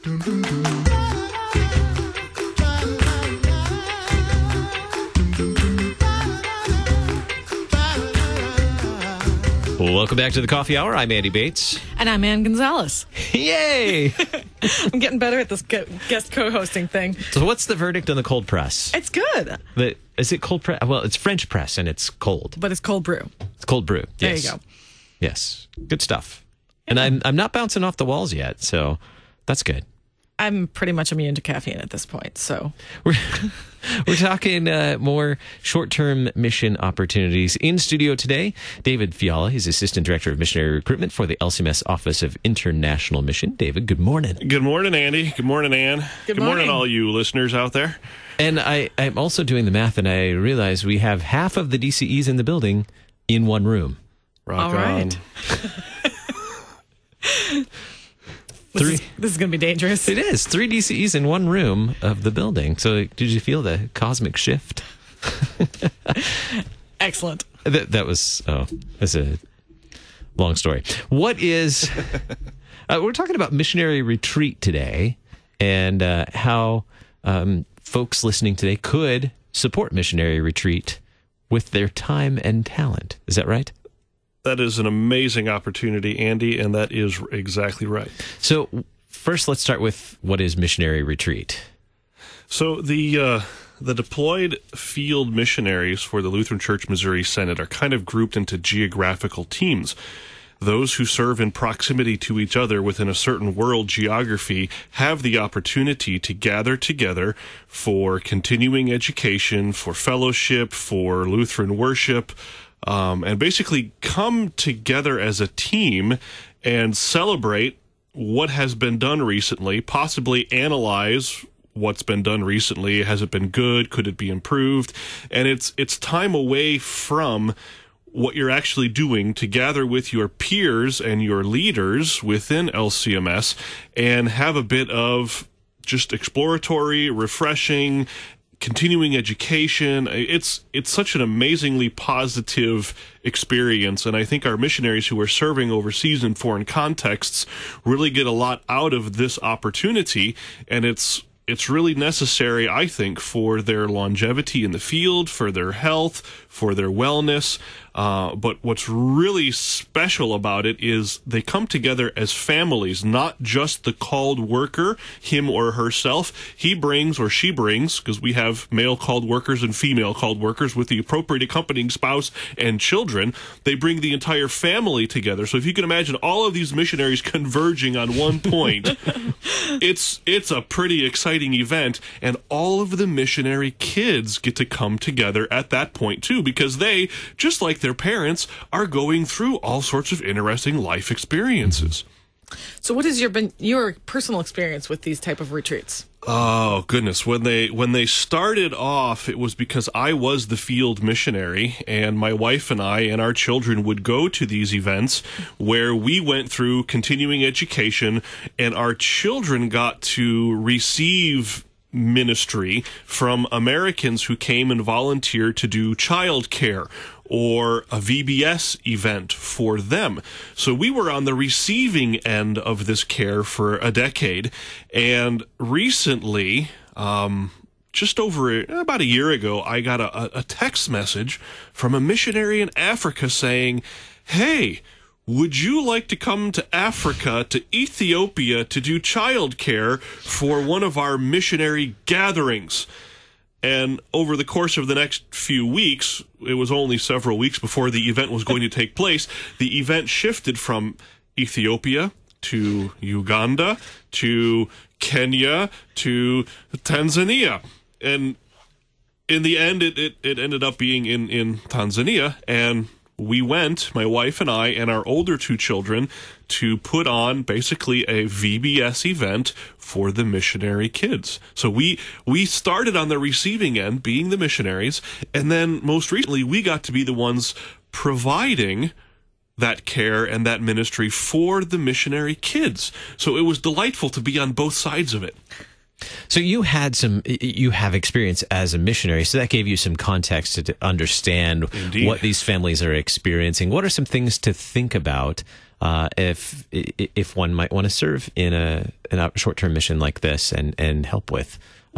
Welcome back to the Coffee Hour. I'm Andy Bates. And I'm Ann Gonzalez. Yay! I'm getting better at this guest co-hosting thing. So what's the verdict on the cold press? It's good. Is it cold press? Well, it's French press, and it's cold. But it's cold brew. It's cold brew. There Yes. you go. Yes. Good stuff. And I'm not bouncing off the walls yet, so that's good. I'm pretty much immune to caffeine at this point, so. We're talking more short-term mission opportunities. In studio today, David Fiala. He's Assistant Director of Missionary Recruitment for the LCMS Office of International Mission. David, good morning. Good morning, Andy. Good morning, Ann. Good morning, all you listeners out there. And I'm also doing the math, and I realize we have half of the DCEs in the building in one room. Rock All on. right. This is going to be dangerous. It is. 3 DCEs in one room of the building. So did you feel the cosmic shift? Excellent. That's a long story. What is, we're talking about missionary retreat today and how folks listening today could support missionary retreat with their time and talent. Is that right? That is an amazing opportunity, Andy, and that is exactly right. So first, let's start with what is missionary retreat. So the deployed field missionaries for the Lutheran Church Missouri Synod are kind of grouped into geographical teams. Those who serve in proximity to each other within a certain world geography have the opportunity to gather together for continuing education, for fellowship, for Lutheran worship, and basically come together as a team and celebrate what has been done recently, possibly analyze what's been done recently. Has it been good? Could it be improved? And it's time away from what you're actually doing to gather with your peers and your leaders within LCMS and have a bit of just exploratory, refreshing, continuing education. It's such an amazingly positive experience, and I think our missionaries who are serving overseas in foreign contexts really get a lot out of this opportunity, and it's really necessary, I think, for their longevity in the field, for their health, for their wellness. But what's really special about it is they come together as families, not just the called worker, him or herself. He brings or she brings, because we have male called workers and female called workers with the appropriate accompanying spouse and children. They bring the entire family together. So if you can imagine all of these missionaries converging on one point, it's a pretty exciting event. And all of the missionary kids get to come together at that point too, because they, just like their parents, are going through all sorts of interesting life experiences. So what has your personal experience with these type of retreats? Oh, goodness. When they started off, it was because I was the field missionary, and my wife and I and our children would go to these events where we went through continuing education, and our children got to receive ministry from Americans who came and volunteered to do child care or a VBS event for them. So we were on the receiving end of this care for a decade. And recently, just over about a year ago, I got a text message from a missionary in Africa saying, "Hey, would you like to come to Africa, to Ethiopia, to do child care for one of our missionary gatherings?" And over the course of the next few weeks, it was only several weeks before the event was going to take place, the event shifted from Ethiopia to Uganda to Kenya to Tanzania. And in the end, it ended up being in Tanzania, and we went, my wife and I and our older 2 children, to put on basically a VBS event for the missionary kids. So we started on the receiving end, being the missionaries, and then most recently we got to be the ones providing that care and that ministry for the missionary kids. So it was delightful to be on both sides of it. So you have experience as a missionary, so that gave you some context to understand Indeed. what these families are experiencing. What are some things to think about if one might want to serve in a short-term mission like this and help with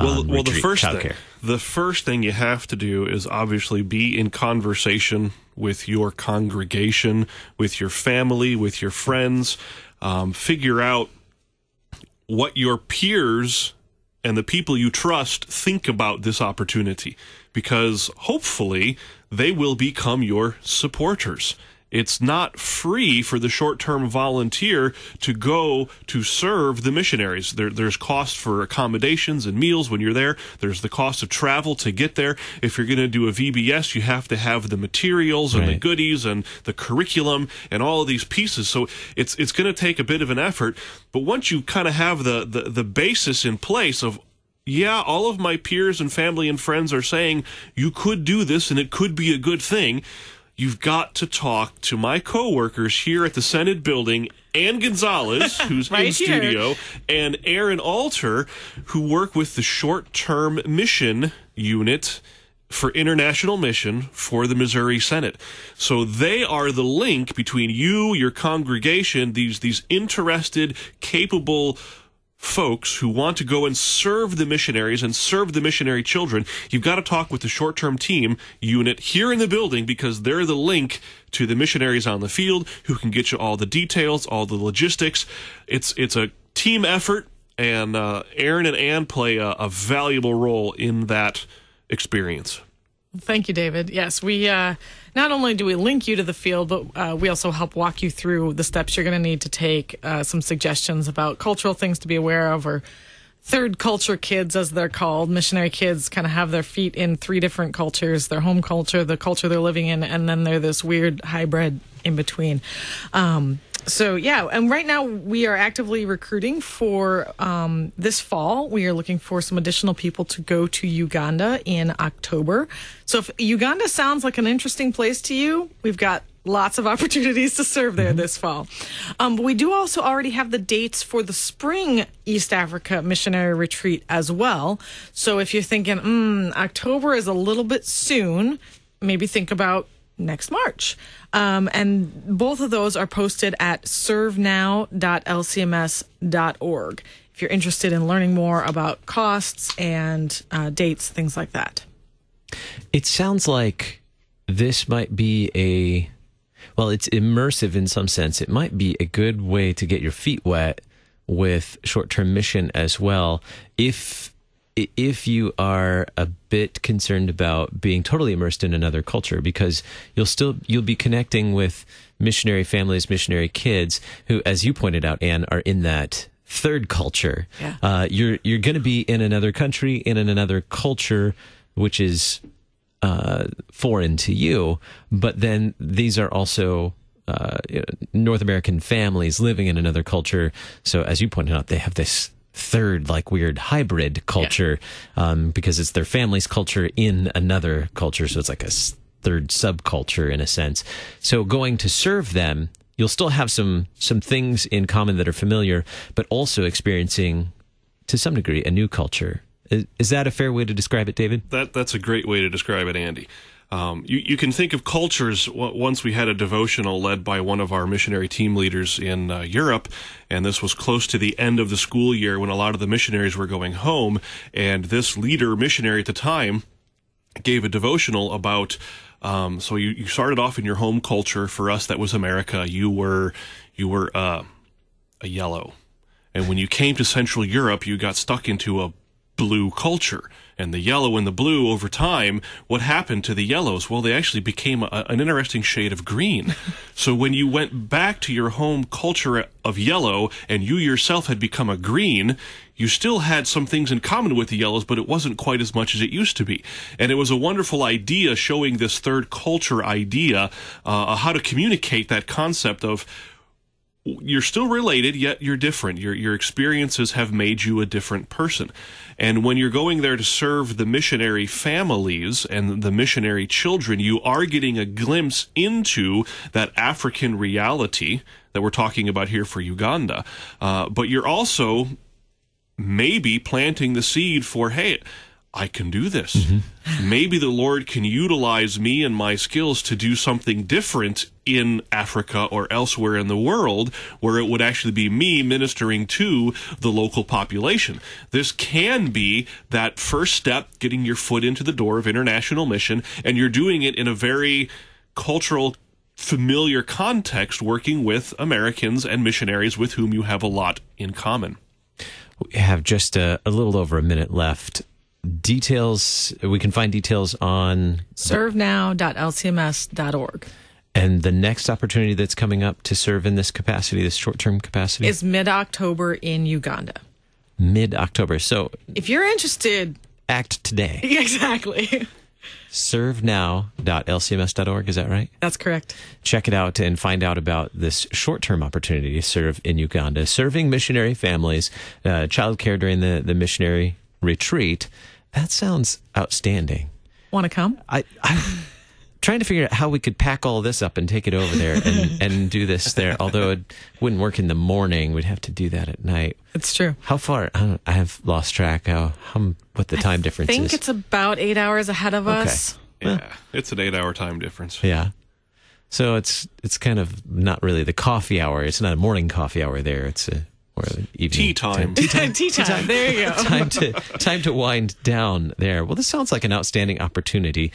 the first thing you have to do is obviously be in conversation with your congregation, with your family, with your friends. Figure out what your peers and the people you trust think about this opportunity, because hopefully they will become your supporters. It's not free for the short-term volunteer to go to serve the missionaries. There's cost for accommodations and meals when you're there. There's the cost of travel to get there. If you're going to do a VBS, you have to have the materials and the goodies and the curriculum and all of these pieces. So it's going to take a bit of an effort. But once you kind of have the basis in place of, yeah, all of my peers and family and friends are saying you could do this and it could be a good thing, you've got to talk to my coworkers here at the Senate building, Ann Gonzalez, who's right in studio, and Aaron Alter, who work with the short-term mission unit for international mission for the Missouri Senate. So they are the link between you, your congregation, these interested, capable folks who want to go and serve the missionaries and serve the missionary children. You've got to talk with the short-term team unit here in the building, because they're the link to the missionaries on the field who can get you all the details, all the logistics. It's a team effort, and Aaron and Ann play a valuable role in that experience. Thank you, David. Yes, we not only do we link you to the field, but we also help walk you through the steps you're going to need to take, some suggestions about cultural things to be aware of, or third culture kids, as they're called. Missionary kids kind of have their feet in three different cultures: their home culture, the culture they're living in, and then they're this weird hybrid in between. So, yeah, and right now we are actively recruiting for this fall. We are looking for some additional people to go to Uganda in October. So if Uganda sounds like an interesting place to you, we've got lots of opportunities to serve there this fall. But we do also already have the dates for the spring East Africa missionary retreat as well. So if you're thinking, October is a little bit soon, maybe think about next March. And both of those are posted at servenow.lcms.org if you're interested in learning more about costs and dates, things like that. It sounds like this might be it's immersive in some sense. It might be a good way to get your feet wet with short-term mission as well. If you are a bit concerned about being totally immersed in another culture, because you'll be connecting with missionary families, missionary kids who, as you pointed out, Ann, are in that third culture. Yeah. You're going to be in another country, in another culture, which is foreign to you, but then these are also North American families living in another culture. So as you pointed out, they have this third, like, weird hybrid culture, because it's their family's culture in another culture. So it's like a third subculture in a sense. So going to serve them, you'll still have some things in common that are familiar, but also experiencing, to some degree, a new culture. Is that a fair way to describe it, David? That's a great way to describe it, Andy. You can think of cultures. Once we had a devotional led by one of our missionary team leaders in Europe, and this was close to the end of the school year when a lot of the missionaries were going home, and this leader missionary at the time gave a devotional about, so you started off in your home culture. For us, that was America. You were a yellow. And when you came to Central Europe, you got stuck into a blue culture. And the yellow and the blue, over time, what happened to the yellows? Well, they actually became an interesting shade of green. So when you went back to your home culture of yellow and you yourself had become a green, you still had some things in common with the yellows, but it wasn't quite as much as it used to be. And it was a wonderful idea, showing this third culture idea, how to communicate that concept of, you're still related, yet you're different. Your experiences have made you a different person. And when you're going there to serve the missionary families and the missionary children, you are getting a glimpse into that African reality that we're talking about here for Uganda. But you're also maybe planting the seed for, hey, I can do this. Maybe the Lord can utilize me and my skills to do something different in Africa or elsewhere in the world, where it would actually be me ministering to the local population. This can be that first step, getting your foot into the door of international mission, and you're doing it in a very cultural, familiar context, working with Americans and missionaries with whom you have a lot in common. We have just a little over a minute left. Details, we can find details on servenow.lcms.org. And the next opportunity that's coming up to serve in this capacity, this short-term capacity, is mid-October in Uganda. Mid-October. So if you're interested, act today. Exactly. servenow.lcms.org, is that right? That's correct. Check it out and find out about this short-term opportunity to serve in Uganda, serving missionary families, childcare during the missionary retreat. That sounds outstanding. Want to come? I'm trying to figure out how we could pack all this up and take it over there and do this there. Although it wouldn't work in the morning, we'd have to do that at night. It's true. How far? I have lost track. What the time difference is? I think it's about 8 hours ahead of us. Yeah, it's an 8-hour time difference. Yeah. So it's kind of not really the coffee hour. It's not a morning coffee hour there. It's a evening tea time. Tea time. There you go. time to wind down there. Well, this sounds like an outstanding opportunity.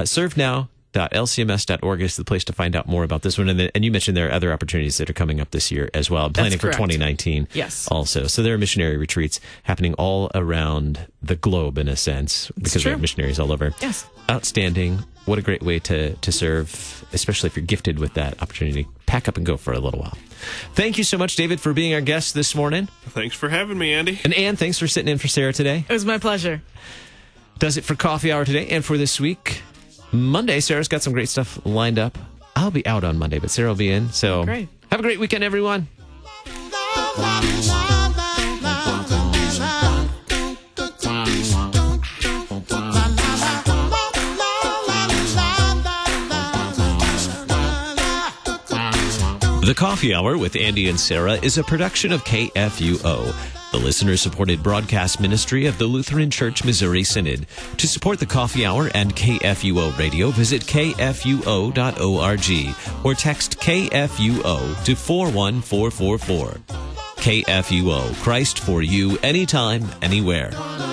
servenow.lcms.org is the place to find out more about this one. And you mentioned there are other opportunities that are coming up this year as well. Planning for 2019 also. So there are missionary retreats happening all around the globe in a sense, because there are missionaries all over. Yes. Outstanding. What a great way to serve, especially if you're gifted with that opportunity. Pack up and go for a little while. Thank you so much, David, for being our guest this morning. Thanks for having me, Andy. And Ann, thanks for sitting in for Sarah today. It was my pleasure. Does it for Coffee Hour today and for this week. Monday, Sarah's got some great stuff lined up. I'll be out on Monday, but Sarah will be in. So great. Have a great weekend, everyone. The Coffee Hour with Andy and Sarah is a production of KFUO, the listener-supported broadcast ministry of the Lutheran Church Missouri Synod. To support the Coffee Hour and KFUO Radio, visit kfuo.org or text KFUO to 41444. KFUO, Christ for you, anytime, anywhere.